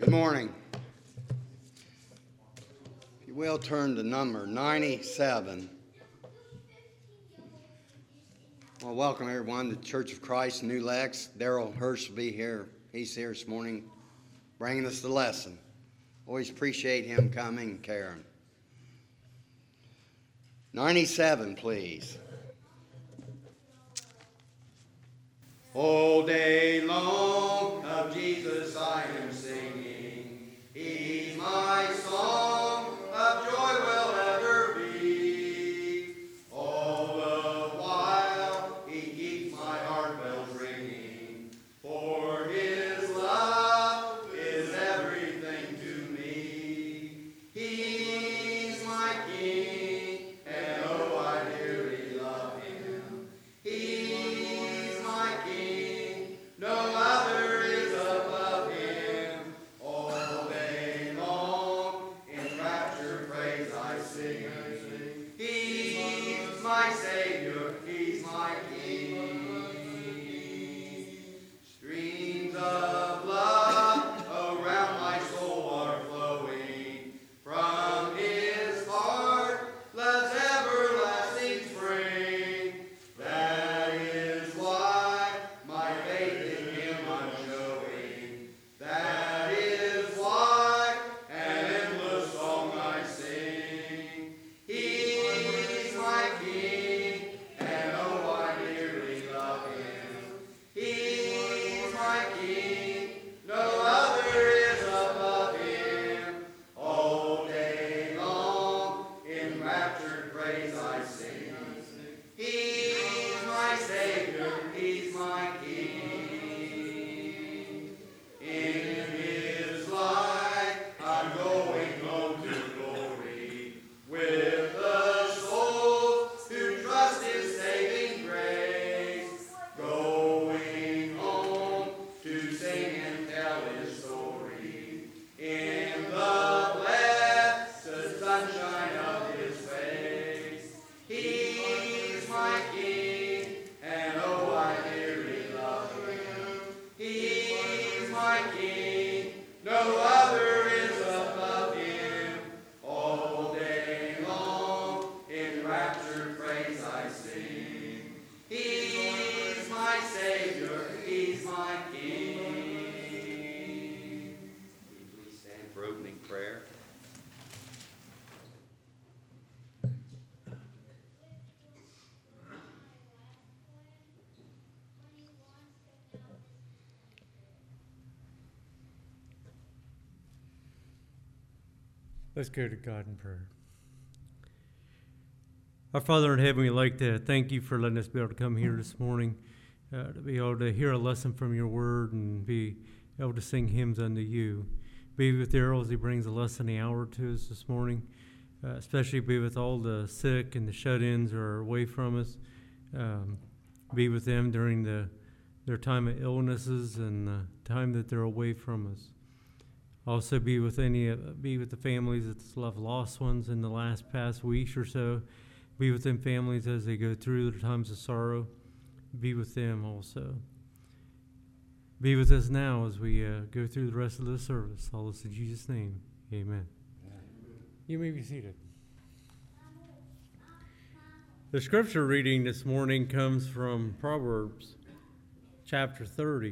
Good morning. If you will, turn to number 97. Well, welcome everyone to Church of Christ, New Lex. Daryl Hirsch will be here. He's here this morning bringing us the lesson. Always appreciate him coming and caring. 97, please. All day long of Jesus I am singing. He's my song of joy will ever be. All the while he keeps my heart bells ringing. For his love is everything to me. He's my King, and oh, I dearly love him. He's my King, no other is above him. All day long in rapture praise I sing. He's my Savior, he's my King. Streams of love around my soul are flowing. From his heart love's everlasting spring. That is why my faith in him I'm showing. That is why an endless song I sing. He's my King, and oh, I dearly love him. He's my King, no other is above him. All day long in raptured praise I sing. He's my Savior, he's my King. In his light I'm going home to glory with the souls who trust his saving grace. Going home to sing and tell his story in the blessed sunshine of his face. He's my King, and oh, I dearly love him. He's my King, no other is above him. All day long in raptured praise I sing. He's my Savior, he's my King. Will you please stand for opening prayer? Let's go to God in prayer. Our Father in heaven, we'd like to thank you for letting us be able to come here this morning, to be able to hear a lesson from your word and be able to sing hymns unto you. Be with Daryl as he brings a lesson the hour to us this morning, especially be with all the sick and the shut-ins who are away from us. Be with them during their time of illnesses and the time that they're away from us. Also be with the families that have lost ones in the past weeks or so. Be with them families as they go through their times of sorrow. Be with them also. Be with us now as we go through the rest of the service. All this in Jesus' name. Amen. You may be seated. The scripture reading this morning comes from Proverbs chapter 30.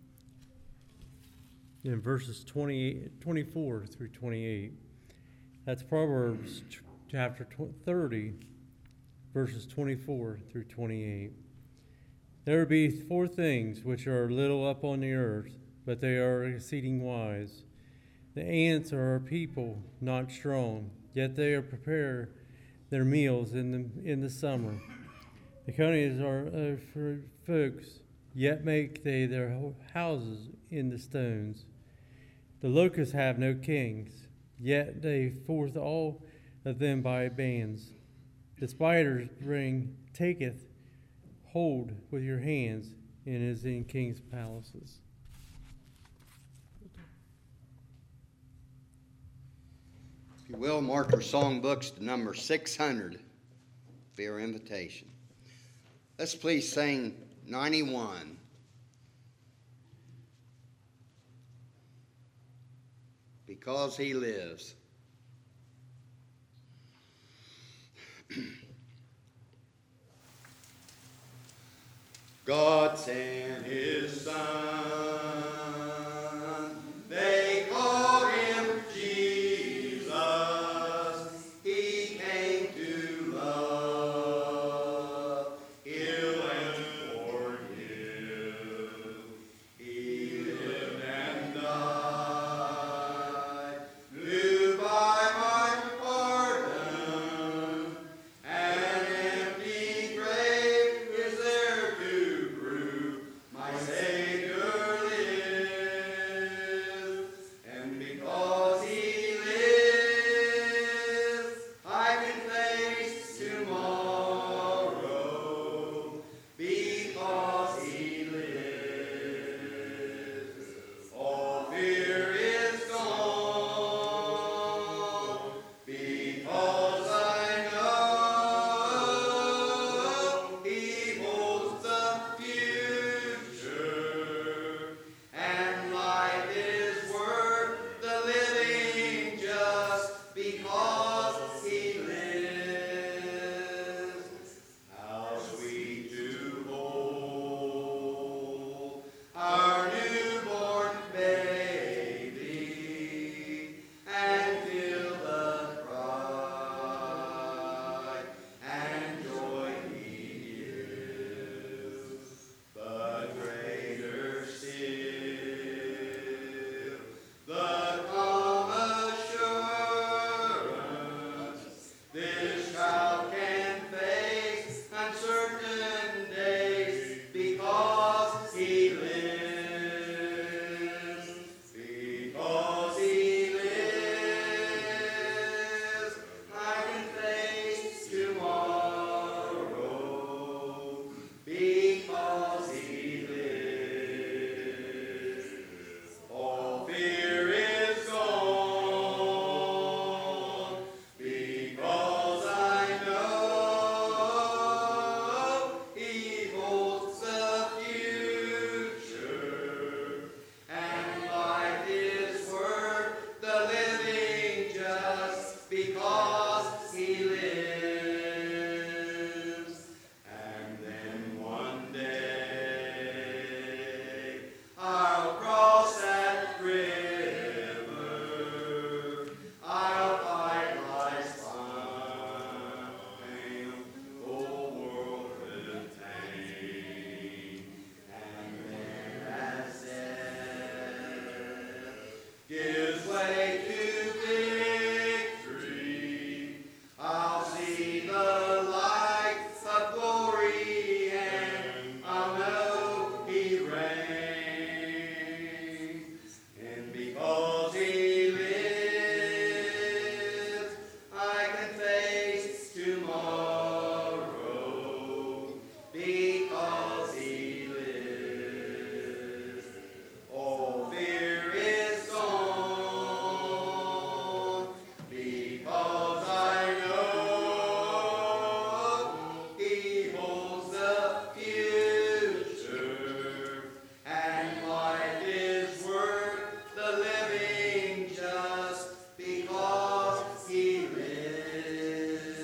In verses 24 through 28. That's Proverbs chapter 30, verses 24 through 28. There be 4 things which are little up on the earth, but they are exceeding wise. The ants are a people not strong, yet they are prepare their meals in the summer. The conies are for folks, yet make they their houses in the stones. The locusts have no kings, yet they forth all of them by bands. The spiders taketh hold with your hands, and is in kings' palaces. If you will, mark your songbooks to number 600. Be our invitation. Let's please sing 91. because he lives. God sent his Son, they called him Jesus. He came to love, heal, and forgive. He lived and died, blew by my pardon. An empty grave is there to prove my Savior lives. And because he lives, I can face tomorrow. Because he lives, all fear is gone. Because I know he holds the future, and life is worth the living just because he lives. How sweet to hold our newborn baby and feel the pride and joy he gives. But greater still, the calm assurance this child can face uncertain days because he lives. Because he lives, I can face tomorrow. Because he lives, all fear is gone. Because I know he holds the future, and life is worth the living just because he lives. And then one day I'll cross that river. I'll fight life's fame, whole world retain. And then as death gives way to victory, I'll see the light of glory, and I'll know he reigns. And because he lives, I can face tomorrow. Because he lives, all fear is gone. Because I know he holds the future, and life is worth the living just because he lives.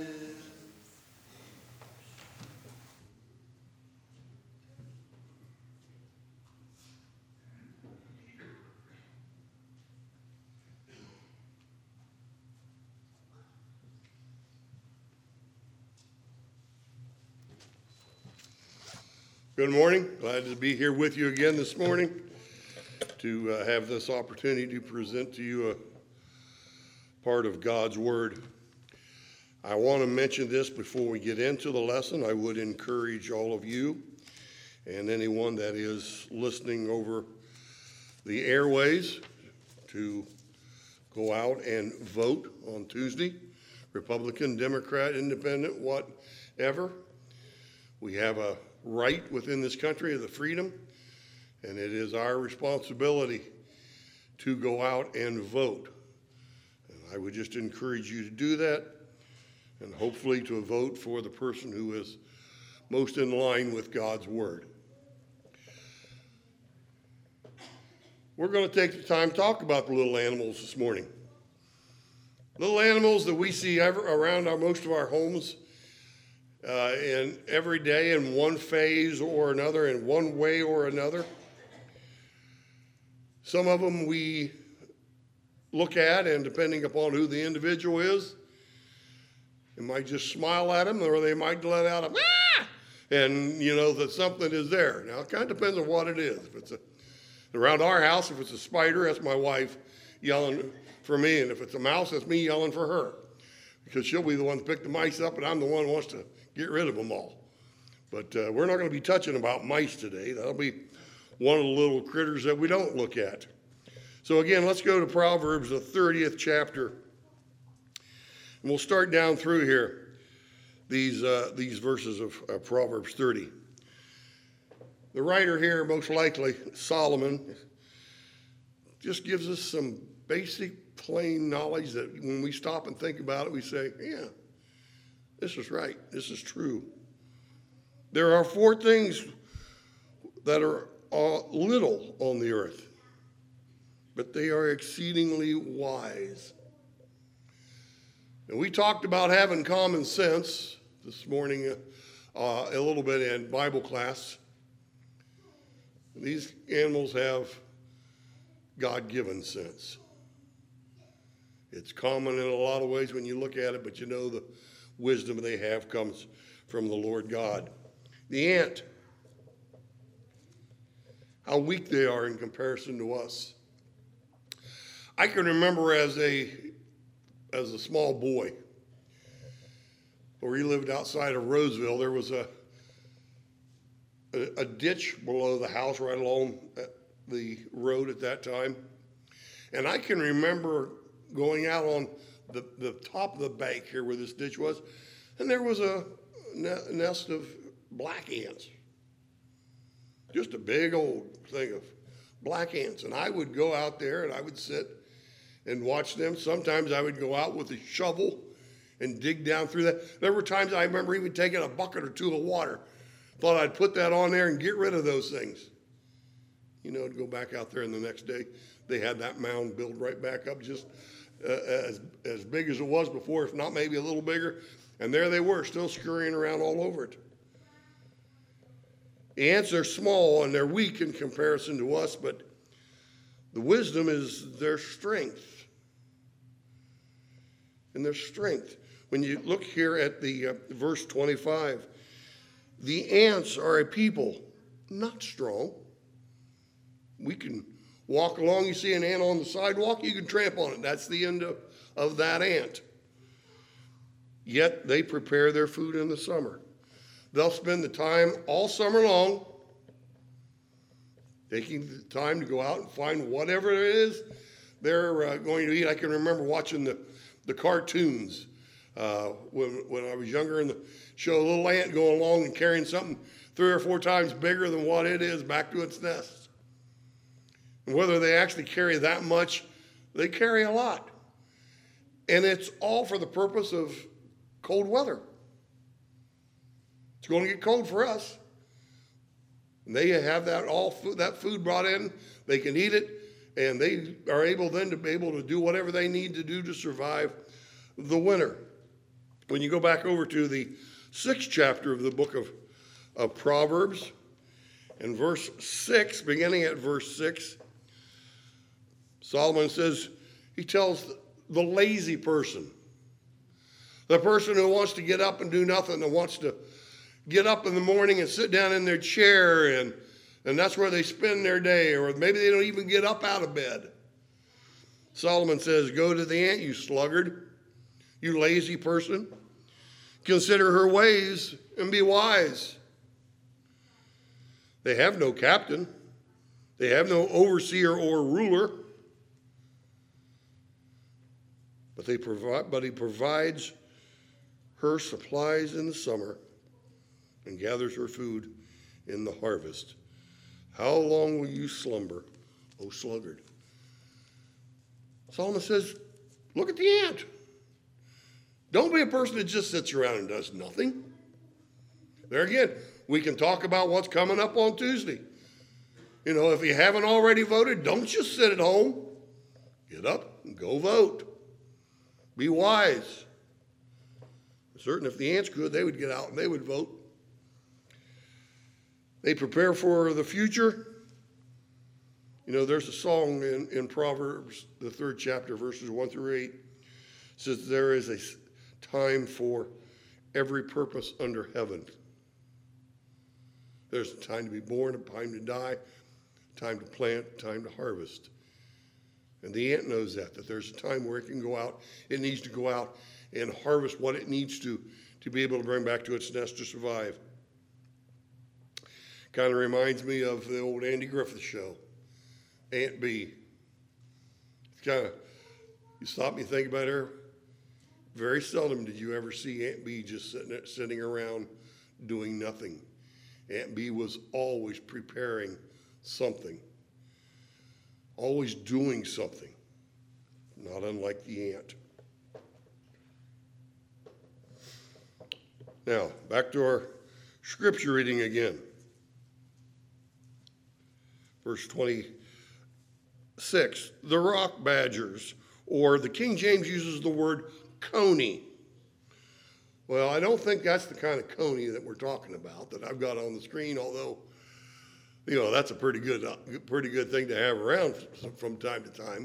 Good morning. Glad to be here with you again this morning to have this opportunity to present to you a part of God's Word. I want to mention this before we get into the lesson. I would encourage all of you and anyone that is listening over the airways to go out and vote on Tuesday, Republican, Democrat, Independent, whatever. We have a right within this country of the freedom, and it is our responsibility to go out and vote. And I would just encourage you to do that, and hopefully to vote for the person who is most in line with God's Word. we're going to take the time to talk about the little animals this morning. Little animals that we see around most of our homes and every day in one phase or another, in one way or another. Some of them we look at, and depending upon who the individual is, they might just smile at them, or they might let out a ah! And you know that something is there. Now, it kind of depends on what it is. If it's around our house, if it's a spider, that's my wife yelling for me. And if it's a mouse, that's me yelling for her. Because she'll be the one to pick the mice up, and I'm the one who wants to get rid of them all. But we're not going to be touching about mice today. That'll be one of the little critters that we don't look at. So again, let's go to Proverbs, the 30th chapter. And we'll start down through here, these verses of Proverbs 30. The writer here, most likely Solomon, just gives us some basic, plain knowledge that when we stop and think about it, we say, yeah, this is right. This is true. There are 4 things that are little on the earth, but they are exceedingly wise. And we talked about having common sense this morning a little bit in Bible class. These animals have God-given sense. It's common in a lot of ways when you look at it, but you know the wisdom they have comes from the Lord God. The ant, how weak they are in comparison to us. I can remember as a small boy, where we lived outside of Roseville, there was a ditch below the house right along the road at that time. And I can remember going out on the top of the bank here where this ditch was, and there was a nest of black ants. Just a big old thing of black ants. And I would go out there and I would sit and watch them. Sometimes I would go out with a shovel and dig down through that. There were times I remember even taking a bucket or 2 of water. Thought I'd put that on there and get rid of those things. You know, to go back out there, and the next day they had that mound built right back up, just as big as it was before, if not maybe a little bigger. And there they were, still scurrying around all over it. The ants are small and they're weak in comparison to us, but the wisdom is their strength. And their strength. When you look here at the verse 25, the ants are a people not strong. We can walk along, you see an ant on the sidewalk, you can tramp on it. That's the end of that ant. Yet they prepare their food in the summer. They'll spend the time all summer long taking the time to go out and find whatever it is they're going to eat. I can remember watching the cartoons when I was younger, and show a little ant going along and carrying something 3 or 4 times bigger than what it is back to its nest. And whether they actually carry that much, they carry a lot. And it's all for the purpose of cold weather. It's going to get cold for us. And they have that food brought in. They can eat it, and they are able then to be able to do whatever they need to do to survive the winter. When you go back over to the 6th chapter of the book of Proverbs, in verse 6, beginning at verse 6, Solomon says, he tells the lazy person, the person who wants to get up and do nothing, that wants to get up in the morning and sit down in their chair, and that's where they spend their day, or maybe they don't even get up out of bed. Solomon says, go to the ant, you sluggard, you lazy person. Consider her ways and be wise. They have no captain. They have no overseer or ruler. But he provides her supplies in the summer and gathers her food in the harvest. How long will you slumber, O sluggard? Solomon says, look at the ant. Don't be a person that just sits around and does nothing. There again, we can talk about what's coming up on Tuesday. You know, if you haven't already voted, don't just sit at home. Get up and go vote. Be wise. Certain if the ants could, they would get out and they would vote. They prepare for the future. You know, there's a song in Proverbs, the 3rd chapter, verses 1 through 8. It says, there is a time for every purpose under heaven. There's a time to be born, a time to die, a time to plant, a time to harvest. And the ant knows that there's a time where it can go out. It needs to go out and harvest what it needs to be able to bring back to its nest to survive. Kind of reminds me of the old Andy Griffith show, Aunt Bee. It's kind of, you stop and think about her. Very seldom did you ever see Aunt Bee just sitting around doing nothing. Aunt Bee was always preparing something, always doing something, not unlike the ant. Now, back to our scripture reading again. Verse 26, the rock badgers, or the King James uses the word coney. Well, I don't think that's the kind of coney that we're talking about that I've got on the screen, although, you know, that's a pretty good thing to have around from time to time.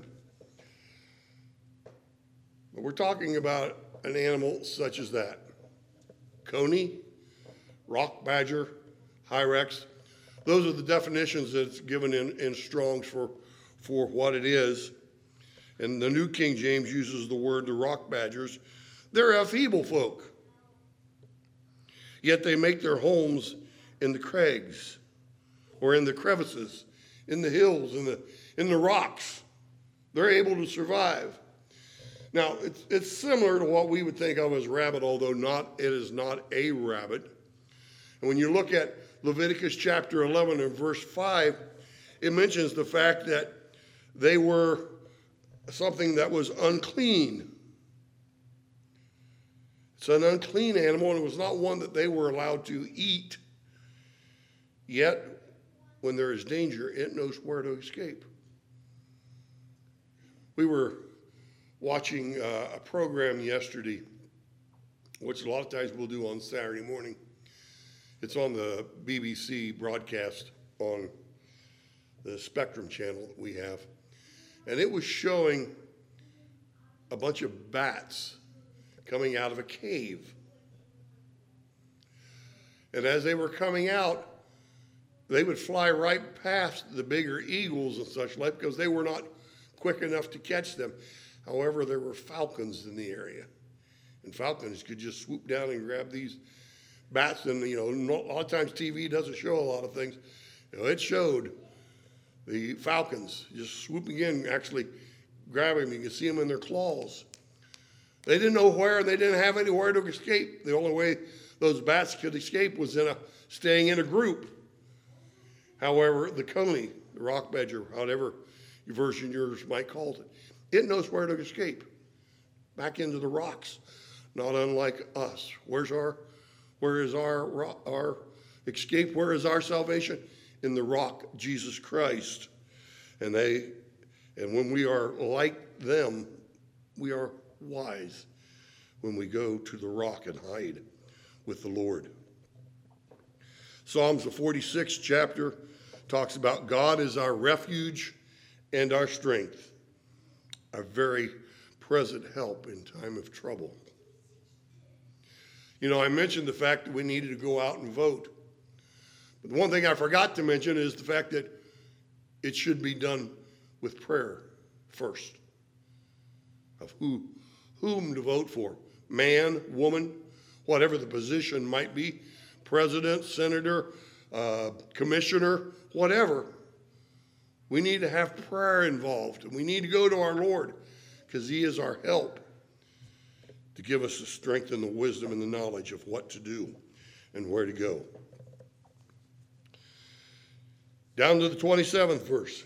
But we're talking about an animal such as that. Coney, rock badger, hyrax. Those are the definitions that's given in Strong's for what it is. And the New King James uses the word the rock badgers. They're a feeble folk. Yet they make their homes in the crags or in the crevices, in the hills, in the rocks. They're able to survive. Now, it's similar to what we would think of as rabbit, although it is not a rabbit. And when you look at Leviticus chapter 11 and verse 5, it mentions the fact that they were something that was unclean. It's an unclean animal, and it was not one that they were allowed to eat. Yet, when there is danger, it knows where to escape. We were watching a program yesterday, which a lot of times we'll do on Saturday morning. It's on the BBC broadcast on the Spectrum channel that we have. And it was showing a bunch of bats coming out of a cave. And as they were coming out, they would fly right past the bigger eagles and such like because they were not quick enough to catch them. However, there were falcons in the area. And falcons could just swoop down and grab these bats. And, you know, a lot of times TV doesn't show a lot of things. You know, it showed the falcons just swooping in, actually grabbing them. You can see them in their claws. They didn't know where, and they didn't have anywhere to escape. The only way those bats could escape was staying in a group. However, the coney, the rock badger, however version yours might call it, it knows where to escape, back into the rocks, not unlike us. Where is our escape? Where is our salvation? In the rock, Jesus Christ. And when we are like them, we are wise when we go to the rock and hide with the Lord. Psalms, the 46th chapter, talks about God is our refuge and our strength, a very present help in time of trouble. You know, I mentioned the fact that we needed to go out and vote. But the one thing I forgot to mention is the fact that it should be done with prayer first, of whom to vote for. Man, woman, whatever the position might be, president, senator, commissioner, whatever. We need to have prayer involved, and we need to go to our Lord because he is our help to give us the strength and the wisdom and the knowledge of what to do and where to go. Down to the 27th verse.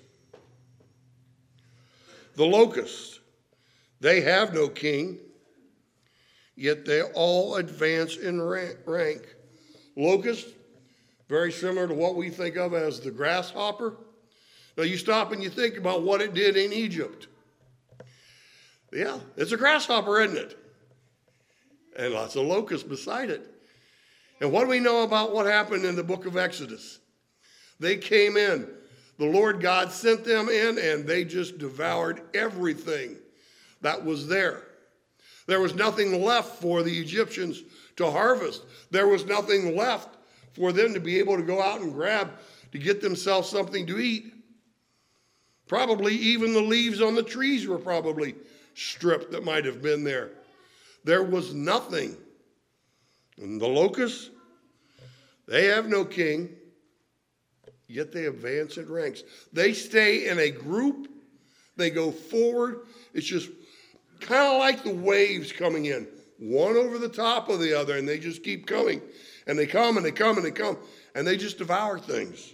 The locusts, they have no king, yet they all advance in rank. Locust, very similar to what we think of as the grasshopper. Now you stop and you think about what it did in Egypt. Yeah, it's a grasshopper, isn't it? And lots of locusts beside it. And what do we know about what happened in the book of Exodus? They came in. The Lord God sent them in, and they just devoured everything that was there. There was nothing left for the Egyptians to harvest. There was nothing left for them to be able to go out and grab to get themselves something to eat. Probably even the leaves on the trees were probably stripped that might have been there. There was nothing. And the locusts, they have no king, yet they advance in ranks. They stay in a group. They go forward. It's just kind of like the waves coming in, one over the top of the other, and they just keep coming. And they come and they come and they come, and they just devour things.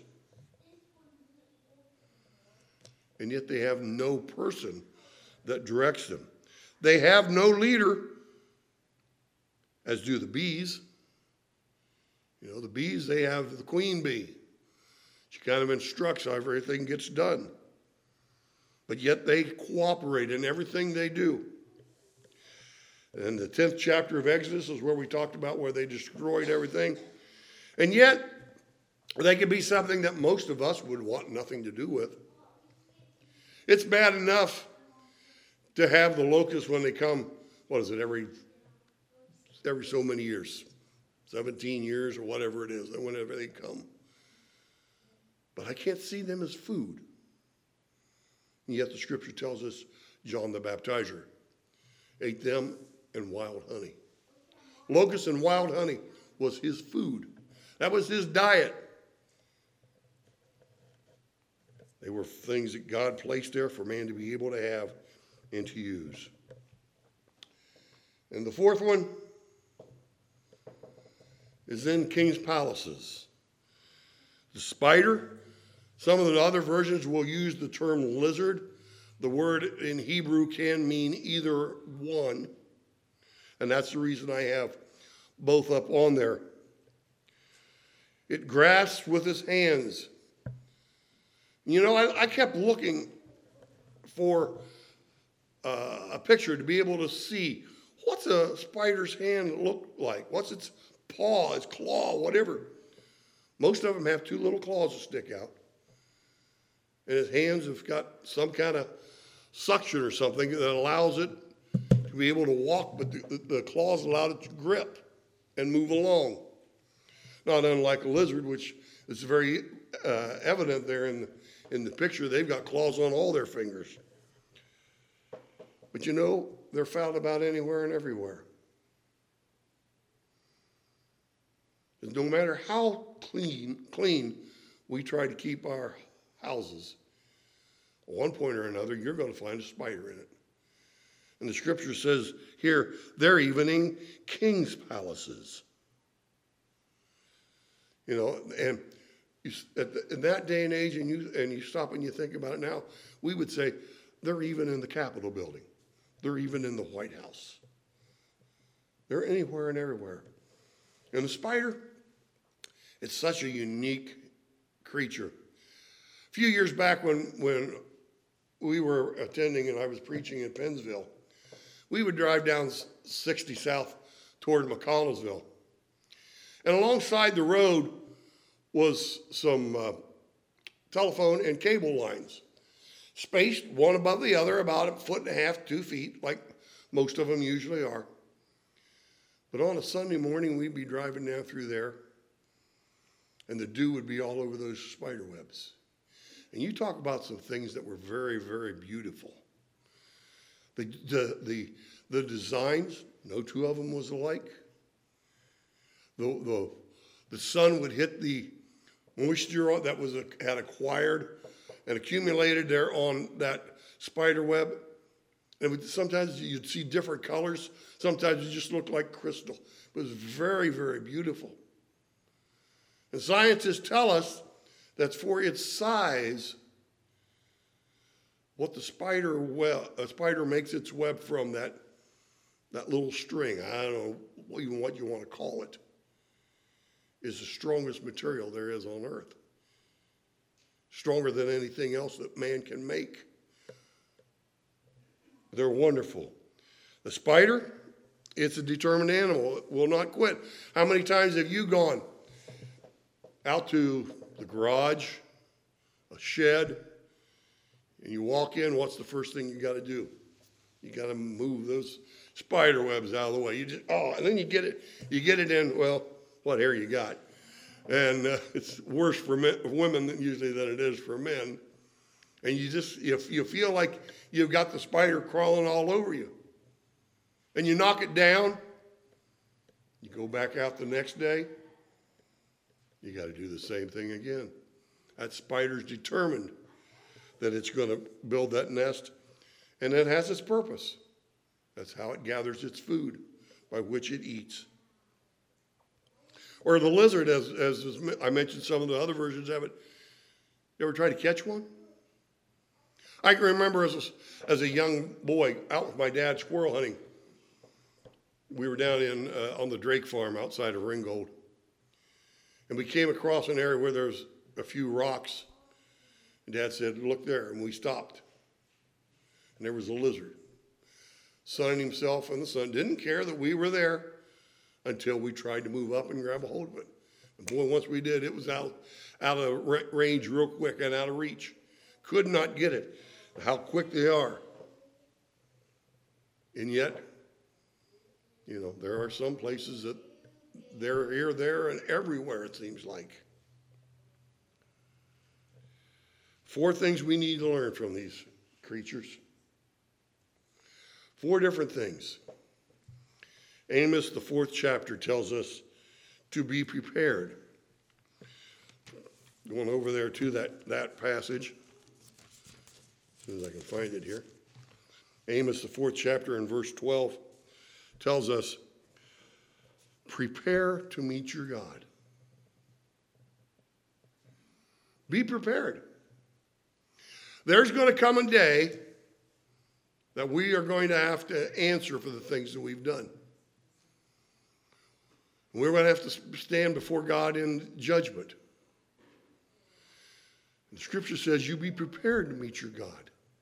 And yet they have no person that directs them. They have no leader, as do the bees. You know, the bees, they have the queen bee. She kind of instructs how everything gets done. But yet they cooperate in everything they do. And the 10th chapter of Exodus is where we talked about where they destroyed everything. And yet, they could be something that most of us would want nothing to do with. It's bad enough to have the locusts when they come, what is it, every so many years, 17 years or whatever it is, whenever they come. But I can't see them as food. And yet the scripture tells us John the Baptizer ate them and wild honey. Locusts and wild honey was his food. That was his diet. They were things that God placed there for man to be able to have and to use. And the fourth one is in king's palaces. The spider, some of the other versions will use the term lizard. The word in Hebrew can mean either one. And that's the reason I have both up on there. It grasps with its hands. You know, I kept looking for a picture to be able to see what's a spider's hand look like? What's its paw, its claw, whatever. Most of them have two little claws that stick out. And its hands have got some kind of suction or something that allows it to be able to walk, but the claws allow it to grip and move along. Not unlike a lizard, which is very evident there in the picture. They've got claws on all their fingers. But you know, they're found about anywhere and everywhere. And no matter how clean we try to keep our houses, at one point or another, you're going to find a spider in it. And the scripture says here, they're even in king's palaces. You know, and in that day and age, and you stop and you think about it now, we would say they're even in the Capitol building. They're even in the White House. They're anywhere and everywhere. And the spider, it's such a unique creature. A few years back when we were attending and I was preaching in Pennsville, we would drive down 60 South toward McConnellsville. And alongside the road was some telephone and cable lines, spaced one above the other, about 1.5 feet, 2 feet, like most of them usually are. But on a Sunday morning, we'd be driving down through there, and the dew would be all over those spider webs. And you talk about some things that were very, very beautiful. The designs, no two of them was alike. The sun would hit the moisture that had acquired and accumulated there on that spider web. And sometimes you'd see different colors. Sometimes it just looked like crystal. It was very, very beautiful. And scientists tell us that for its size, what a spider makes its web from, that little string, I don't know even what you want to call it, is the strongest material there is on earth. stronger than anything else that man can make. They're wonderful. The spider, it's a determined animal. It will not quit. How many times have you gone out to the garage, a shed, and you walk in, what's the first thing you got to do? You got to move those spider webs out of the way. And then you get it in, well, what hair you got? And it's worse for women usually than it is for men. And you feel like you've got the spider crawling all over you. And you knock it down, you go back out the next day, you got to do the same thing again. That spider's determined that it's going to build that nest, and it has its purpose. That's how it gathers its food, by which it eats. Or the lizard, as I mentioned some of the other versions of it. You ever try to catch one? I can remember as a young boy out with my dad squirrel hunting. We were down on the Drake farm outside of Ringgold. And we came across an area where there's a few rocks. And Dad said, look there. And we stopped. And there was a lizard. Sunning himself in the sun. Didn't care that we were there until we tried to move up and grab a hold of it. And boy, once we did, it was out of range real quick and out of reach. Could not get it. How quick they are. And yet, there are some places that they're here, there, and everywhere, it seems like. 4 things we need to learn from these creatures. 4 different things. Amos, the 4th chapter, tells us to be prepared. Going over there to that passage, as soon as I can find it here. Amos, the 4th chapter, and verse 12, tells us, prepare to meet your God. Be prepared. There's going to come a day that we are going to have to answer for the things that we've done. We're going to have to stand before God in judgment. The scripture says, you be prepared to meet your God.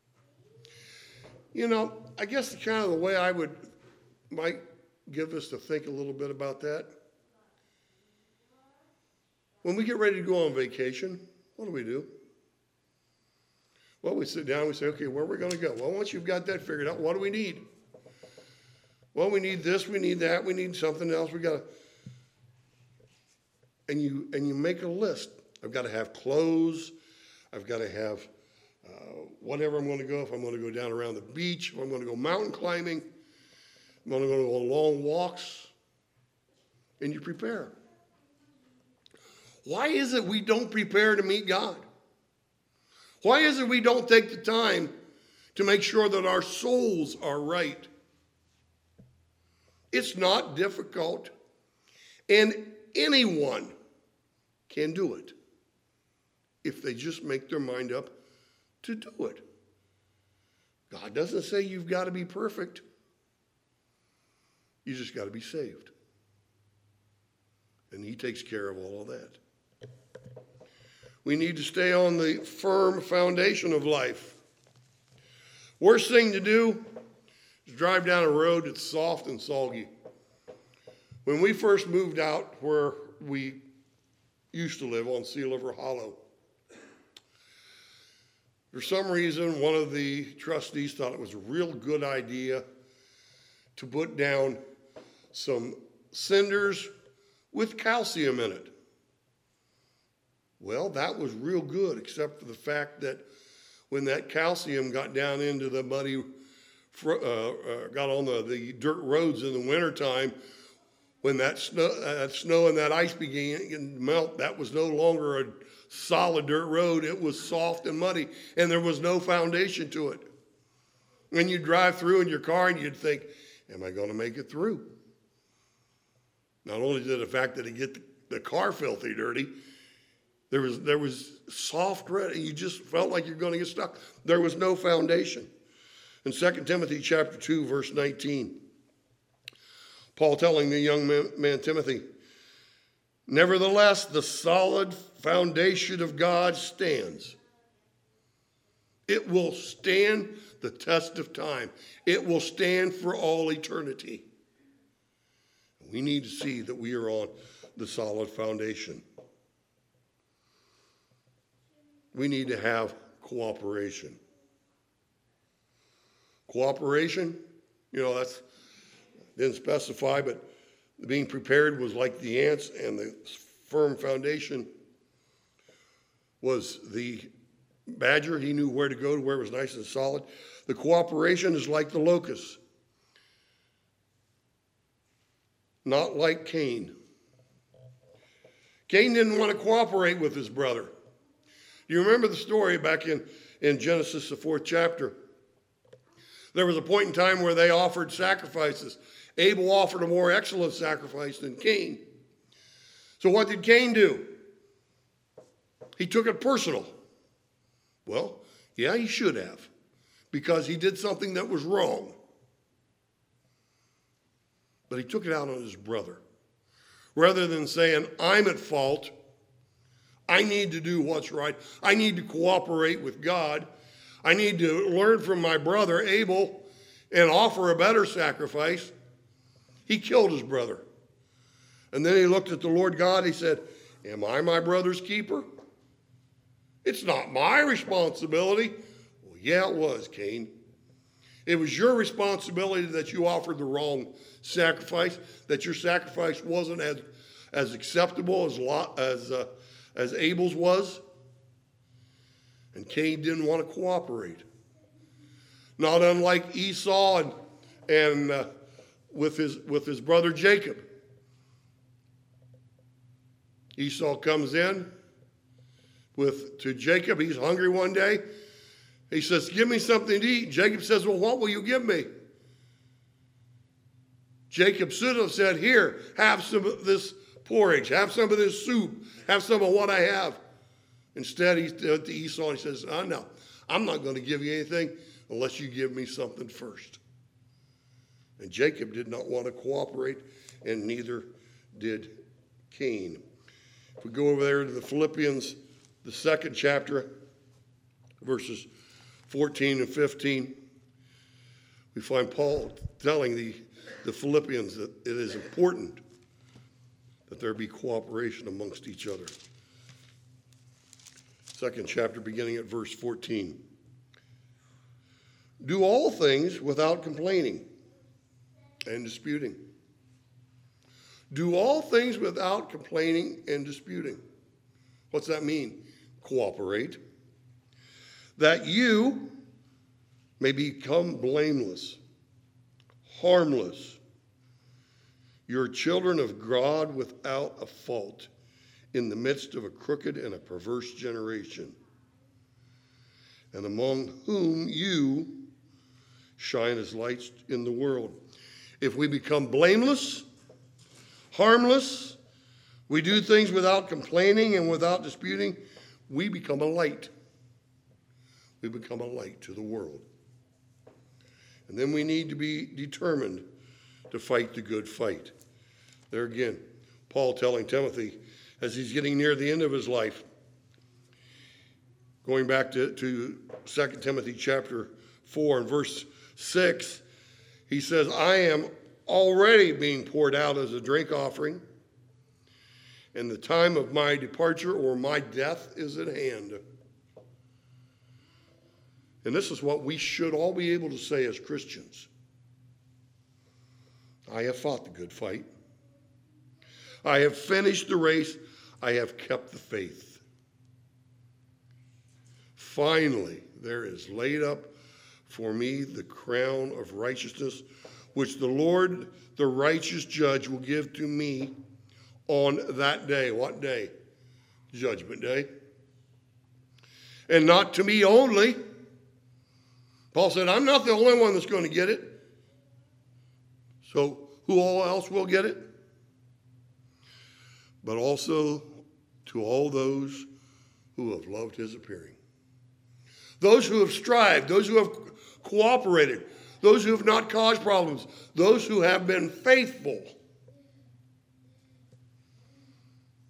I guess kind of the way I might give us to think a little bit about that. When we get ready to go on vacation, what do? Well, we sit down and we say, okay, where are we going to go? Well, once you've got that figured out, what do we need? Well, we need this, we need that, we need something else. We got to, and you make a list. I've got to have clothes. I've got to have whatever I'm going to go. If I'm going to go down around the beach, if I'm going to go mountain climbing, I'm going to go on long walks, and you prepare. Why is it we don't prepare to meet God? Why is it we don't take the time to make sure that our souls are right? It's not difficult, and anyone can do it if they just make their mind up to do it. God doesn't say you've got to be perfect. You just got to be saved. And he takes care of all of that. We need to stay on the firm foundation of life. Worst thing to do is drive down a road that's soft and soggy. When we first moved out where we used to live on Sea Liver Hollow, for some reason, one of the trustees thought it was a real good idea to put down some cinders with calcium in it. Well, that was real good, except for the fact that when that calcium got down into the muddy, got on the dirt roads in the wintertime, when that snow and that ice began to melt, that was no longer a solid dirt road. It was soft and muddy, and there was no foundation to it. When you drive through in your car and you'd think, am I going to make it through? Not only did the fact that it get the car filthy dirty, there was soft red, and you just felt like you're going to get stuck. There was no foundation. In 2 Timothy chapter 2, verse 19, Paul telling the young man Timothy, nevertheless, the solid foundation of God stands, It will stand the test of time. It will stand for all eternity. We need to see that we are on the solid foundation. We need to have cooperation. Cooperation, that's didn't specify, but being prepared was like the ants, and the firm foundation was the badger. He knew where to go to where it was nice and solid. The cooperation is like the locust. Not like Cain. Cain didn't want to cooperate with his brother. Do you remember the story back in Genesis, the 4th chapter? There was a point in time where they offered sacrifices. Abel offered a more excellent sacrifice than Cain. So what did Cain do? He took it personal. Well, yeah, he should have, because he did something that was wrong. But he took it out on his brother. Rather than saying, I'm at fault, I need to do what's right, I need to cooperate with God, I need to learn from my brother Abel and offer a better sacrifice, he killed his brother. And then he looked at the Lord God, he said, am I my brother's keeper? It's not my responsibility. Well, yeah, it was, Cain. It was your responsibility that you offered the wrong sacrifice, that your sacrifice wasn't as acceptable as Abel's was. And Cain didn't want to cooperate. Not unlike Esau and with his brother Jacob. Esau comes in to Jacob. He's hungry one day. He says, give me something to eat. Jacob says, well, what will you give me? Jacob should have said, here, have some of this porridge, have some of this soup, have some of what I have. Instead, he went to Esau and he says, oh, no, I'm not going to give you anything unless you give me something first. And Jacob did not want to cooperate, and neither did Cain. If we go over there to the Philippians, the 2nd chapter, verses 14 and 15, we find Paul telling the Philippians that it is important that there be cooperation amongst each other. 2nd chapter, beginning at verse 14. Do all things without complaining and disputing. Do all things without complaining and disputing. What's that mean? Cooperate. That you may become blameless, harmless, your children of God without a fault, in the midst of a crooked and a perverse generation, and among whom you shine as lights in the world. If we become blameless, harmless, we do things without complaining and without disputing, we become a light. We become a light to the world. And then we need to be determined to fight the good fight. There again, Paul telling Timothy, as he's getting near the end of his life, going back to 2 Timothy chapter 4 and verse 6, he says, I am already being poured out as a drink offering, and the time of my departure or my death is at hand. And this is what we should all be able to say as Christians. I have fought the good fight. I have finished the race. I have kept the faith. Finally, there is laid up for me the crown of righteousness, which the Lord, the righteous judge, will give to me on that day. What day? Judgment Day. And not to me only. Paul said, I'm not the only one that's going to get it. So who all else will get it? But also to all those who have loved his appearing. Those who have strived, those who have cooperated, those who have not caused problems, those who have been faithful.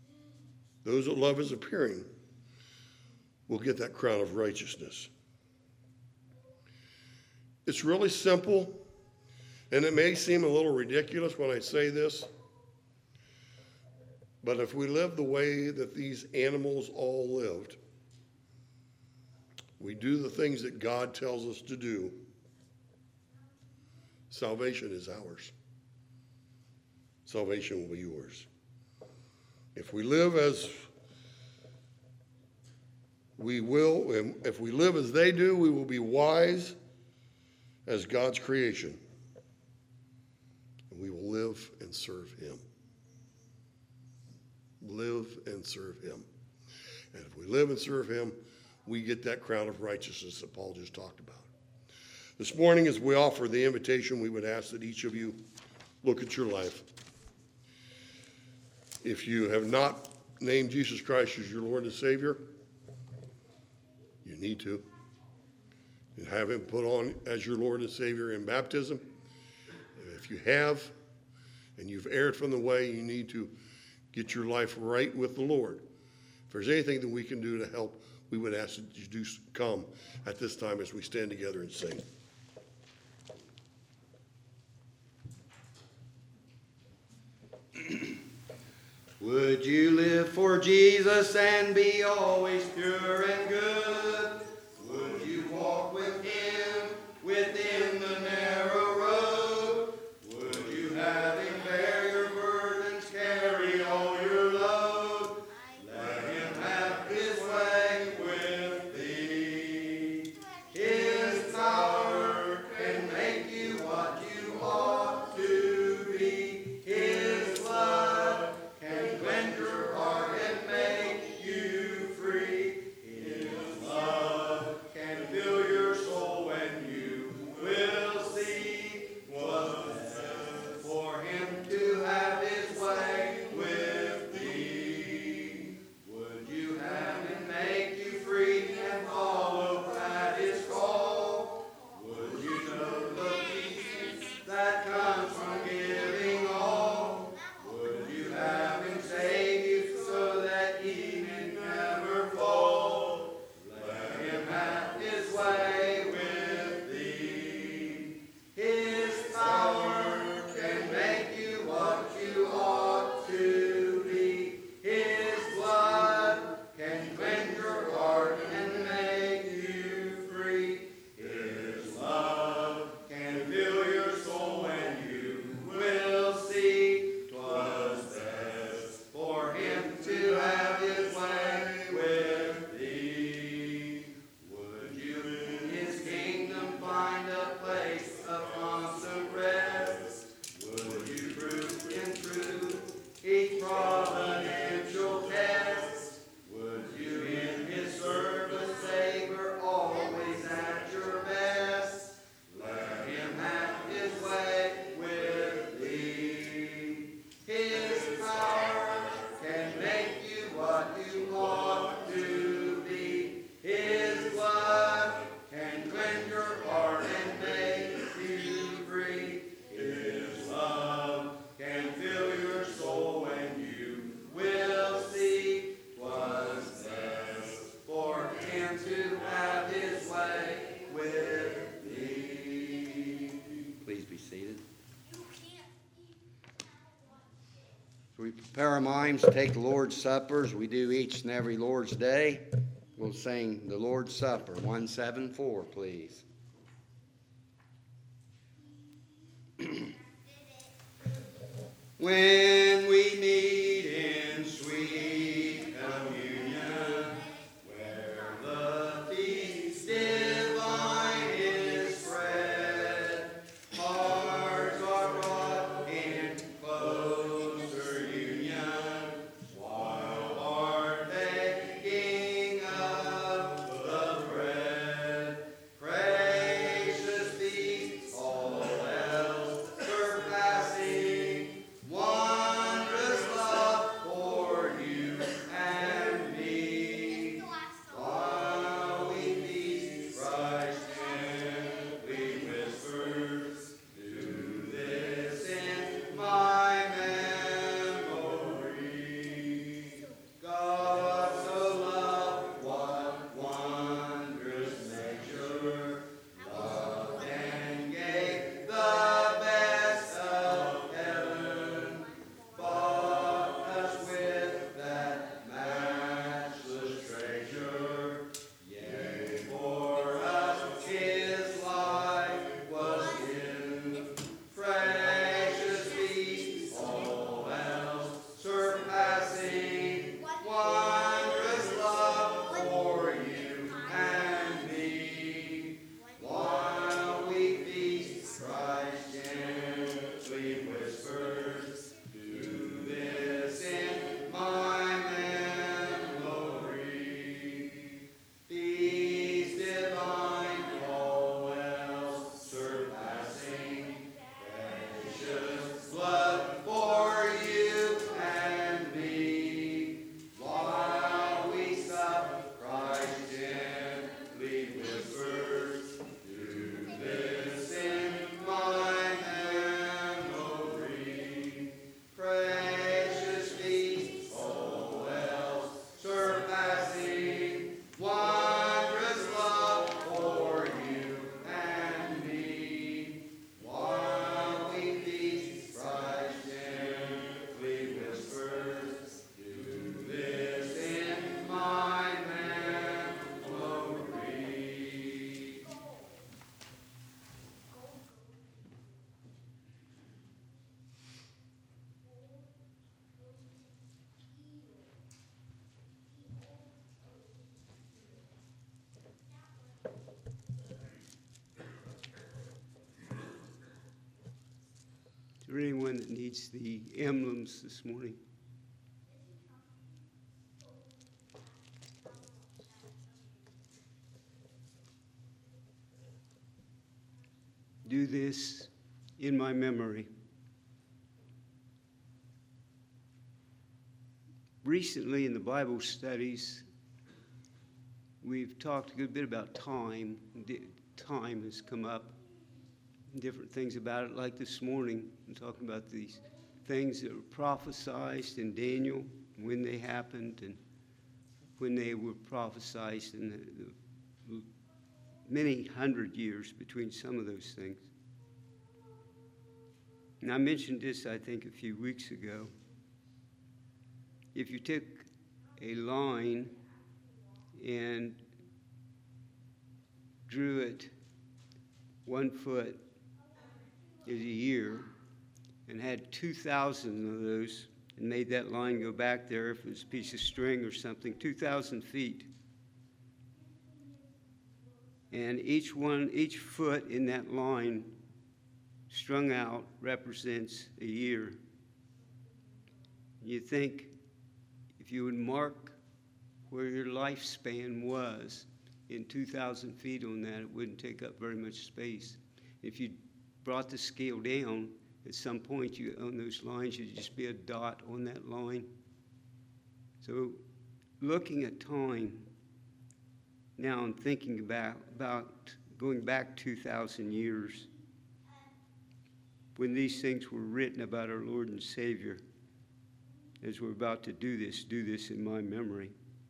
Those that love his appearing will get that crown of righteousness. It's really simple, and it may seem a little ridiculous when I say this, but if we live the way that these animals all lived, we do the things that God tells us to do, salvation is ours. Salvation will be yours. If we live as we will, and if we live as they do, we will be wise as God's creation. And we will live and serve him. Live and serve him. And if we live and serve him, we get that crown of righteousness that Paul just talked about. This morning, as we offer the invitation, we would ask that each of you look at your life. If you have not named Jesus Christ as your Lord and Savior, you need to. You have him put on as your Lord and Savior in baptism. If you have, and you've erred from the way, you need to get your life right with the Lord. If there's anything that we can do to help, we would ask that you do come at this time as we stand together and sing. Would you live for Jesus and be always pure and good? Would you walk with him within the narrow road? Would you have him bear your burdens, carry all your load? Let him have his way with thee. His power can make you what you ought to be. His blood can cleanse your heart and make you free. His love can fill your soul when you will see what's best for him to have his way with thee. Would you have him make you free and follow at his call? Would you know the peace that comes from giving all? Would you have him save you so that he may never fall? Let him have his way with thee. His power can make you what you ought to be. His blood can cleanse your heart and make you free. His love can fill your soul when you will see 'twas best for him to have his way with thee. Would you in his kingdom find a place of constant rest? Would you prove in truth each providential test? Would you in his service savor always at your best? Let him have his way with thee. His power can make you what you ought to be. His blood can cleanse your heart and make you free. His love can fill your soul when you will see 'twas best for him to have his way with thee. Please be seated. So we prepare our minds to take the Lord's Supper as we do each and every Lord's Day. We'll sing the Lord's Supper, 174, please. When we meet in sweet communion, where the feast divine is spread, hearts are brought in closer union, while partaking of the bread. Gracious feast, all else surpassing, one there anyone that needs the emblems this morning? Do this in my memory. Recently in the Bible studies, we've talked a good bit about time. Time has come up, different things about it, like this morning, I'm talking about these things that were prophesied in Daniel, when they happened, and when they were prophesied in the many hundred years between some of those things. And I mentioned this, I think, a few weeks ago. If you took a line and drew it 1 foot is a year and had 2,000 of those and made that line go back there, if it was a piece of string or something, 2,000 feet. And each foot in that line strung out represents a year. You think if you would mark where your lifespan was in 2,000 feet on that, it wouldn't take up very much space. If you brought the scale down, at some point on those lines, you'd just be a dot on that line. So looking at time, now I'm thinking about going back 2,000 years when these things were written about our Lord and Savior. As we're about to do this in my memory.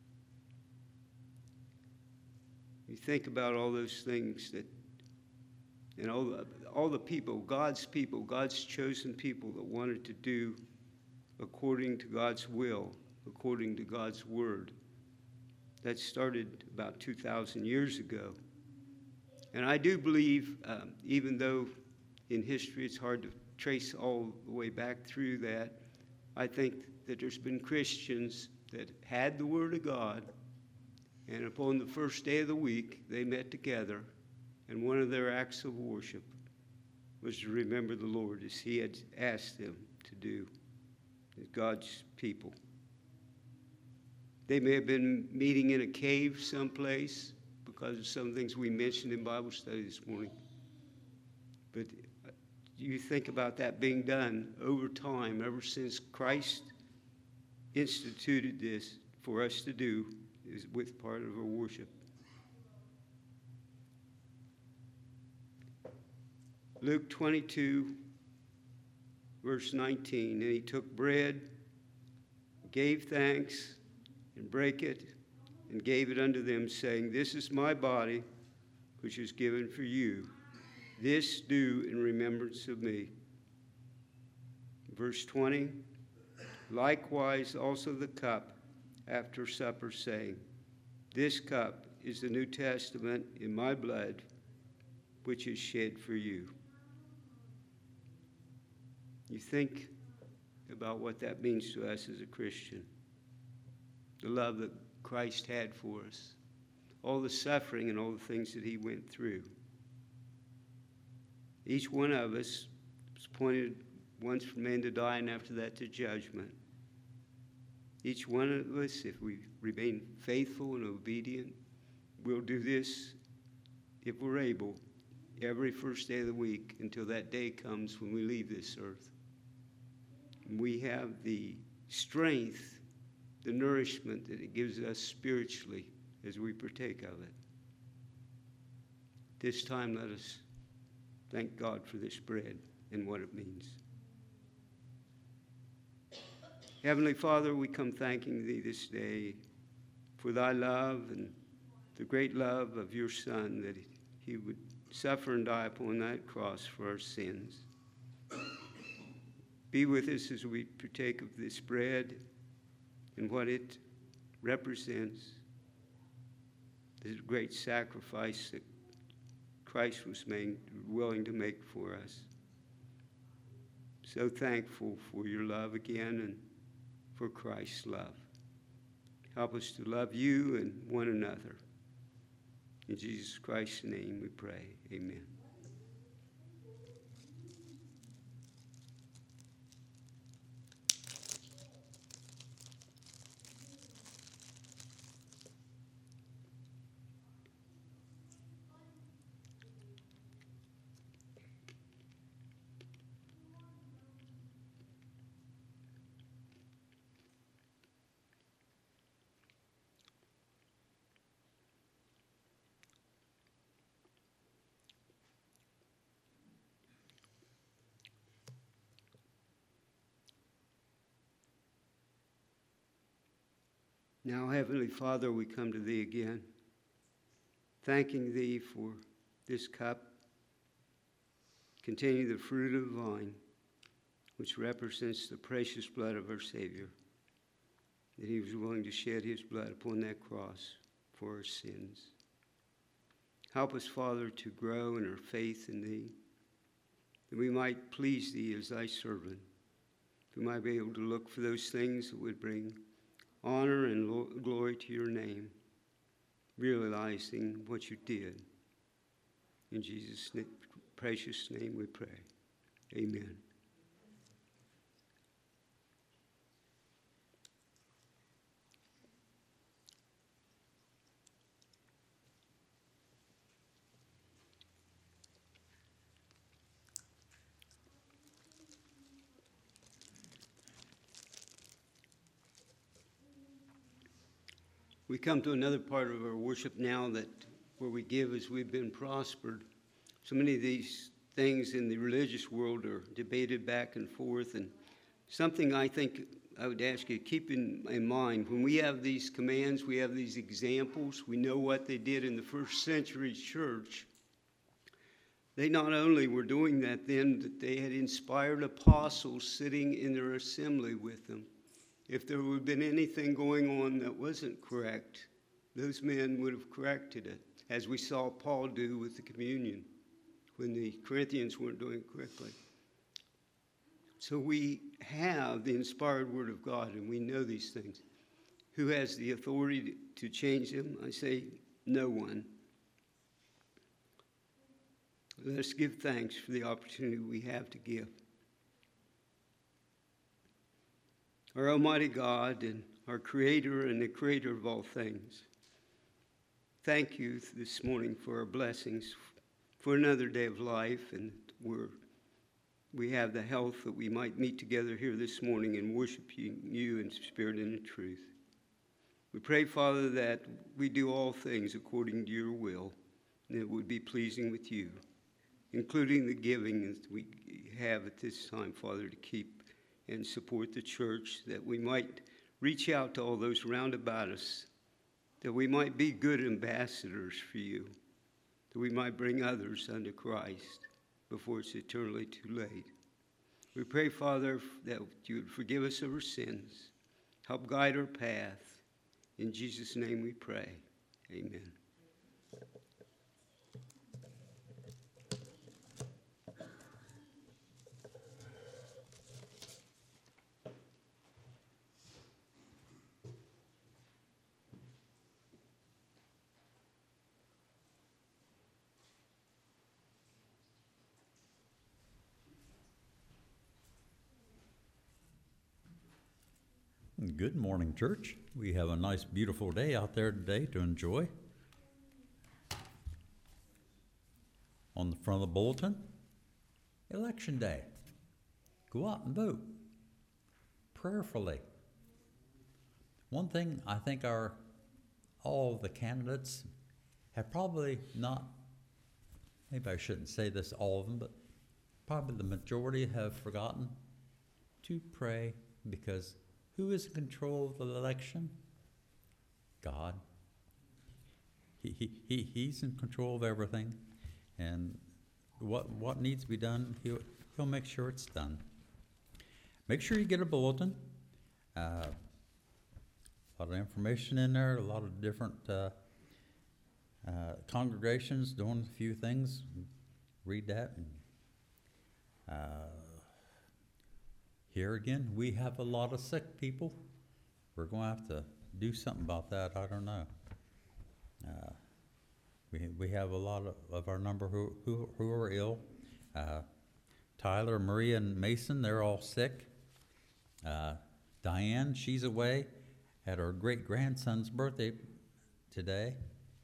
You think about all those things that, and all the people, God's chosen people that wanted to do according to God's will, according to God's word. That started about 2,000 years ago. And I do believe, even though in history it's hard to trace all the way back through that, I think that there's been Christians that had the Word of God, and upon the first day of the week, they met together, and one of their acts of worship was to remember the Lord as He had asked them to do, as God's people. They may have been meeting in a cave someplace because of some things we mentioned in Bible study this morning. But you think about that being done over time, ever since Christ instituted this for us to do, is with part of our worship. Luke 22, verse 19, and he took bread, gave thanks, and brake it, and gave it unto them, saying, This is my body, which is given for you. This do in remembrance of me. Verse 20, likewise also the cup after supper, saying, This cup is the New Testament in my blood, which is shed for you. You think about what that means to us as a Christian. The love that Christ had for us. All the suffering and all the things that He went through. Each one of us was appointed once for man to die, and after that to judgment. Each one of us, if we remain faithful and obedient, we'll do this, if we're able, every first day of the week until that day comes when we leave this earth. And we have the strength, the nourishment that it gives us spiritually as we partake of it. This time, let us thank God for this bread and what it means. Heavenly Father, we come thanking Thee this day for Thy love and the great love of Your Son, that He would suffer and die upon that cross for our sins. Be with us as we partake of this bread and what it represents, this great sacrifice that Christ was willing to make for us. So thankful for Your love again and for Christ's love. Help us to love You and one another. In Jesus Christ's name we pray. Amen. Now, Heavenly Father, we come to Thee again, thanking Thee for this cup containing the fruit of the vine, which represents the precious blood of our Savior, that He was willing to shed His blood upon that cross for our sins. Help us, Father, to grow in our faith in Thee, that we might please Thee as Thy servant, that we might be able to look for those things that would bring honor and glory to Your name, realizing what You did. In Jesus' precious name we pray. Amen. We come to another part of our worship now where we give as we've been prospered. So many of these things in the religious world are debated back and forth, and something I think I would ask you to keep in mind. When we have these commands, we have these examples, we know what they did in the first century church. They not only were doing that then, that they had inspired apostles sitting in their assembly with them. If there would have been anything going on that wasn't correct, those men would have corrected it, as we saw Paul do with the communion when the Corinthians weren't doing it correctly. So we have the inspired Word of God, and we know these things. Who has the authority to change them? I say no one. Let us give thanks for the opportunity we have to give. Our Almighty God and our Creator and the Creator of all things, thank You this morning for our blessings, for another day of life, and we have the health that we might meet together here this morning and worship You in spirit and in truth. We pray, Father, that we do all things according to Your will, and it would be pleasing with You, including the giving that we have at this time, Father, to keep and support the church, that we might reach out to all those round about us, that we might be good ambassadors for You, that we might bring others unto Christ before it's eternally too late. We pray, Father, that You would forgive us of our sins, help guide our path. In Jesus' name we pray. Amen. Good morning, church. We have a nice, beautiful day out there today to enjoy. On the front of the bulletin, Election Day. Go out and vote prayerfully. One thing I think all the candidates have probably not, maybe I shouldn't say this, all of them, but probably the majority have forgotten to pray, because who is in control of the election? God. He's in control of everything, and what needs to be done, he'll make sure it's done. Make sure you get a bulletin. A lot of information in there, a lot of different congregations doing a few things. Read that. Here again, we have a lot of sick people. We're going to have to do something about that. I don't know. We have a lot of our number who are ill. Tyler, Maria, and Mason, they're all sick. Diane, she's away. Had her great-grandson's birthday today.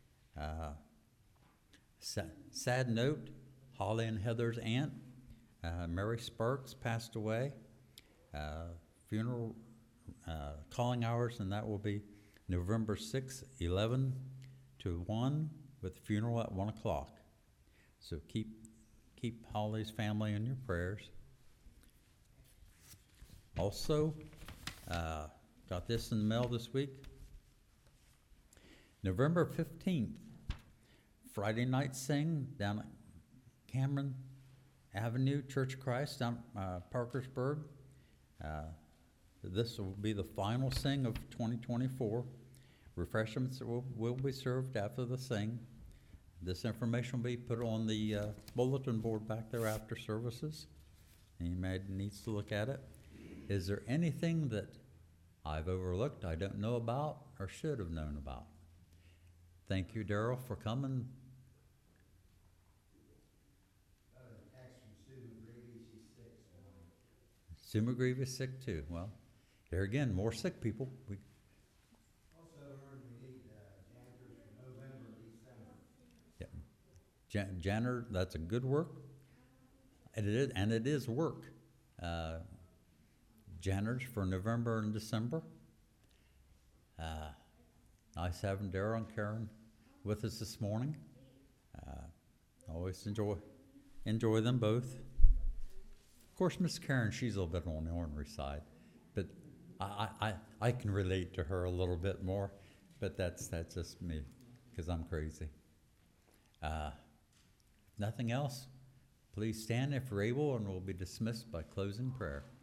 Sad note, Holly and Heather's aunt, Mary Sparks, passed away. Funeral calling hours, and that will be November 6th, 11 to 1, with funeral at 1 o'clock. So keep Holly's family in your prayers. Also, got this in the mail this week. November 15th, Friday night sing down at Cameron Avenue, Church of Christ down Parkersburg. This will be the final sing of 2024. Refreshments will be served after the sing. This information will be put on the bulletin board back there after services. Anybody needs to look at it. Is there anything that I've overlooked, I don't know about, or should have known about? Thank you, Daryl, for coming. Sue McGreevy is sick too. Well, there again, more sick people. We Also heard we need janitors for November and December. yeah. Janitor, that's a good work. And it is work. Janitors for November and December. Nice having Daryl and Karen with us this morning. Always enjoy them both. Of course, Miss Karen, she's a little bit on the ornery side, but I can relate to her a little bit more, but that's just me, because I'm crazy. Nothing else? Please stand if you're able, and we'll be dismissed by closing prayer.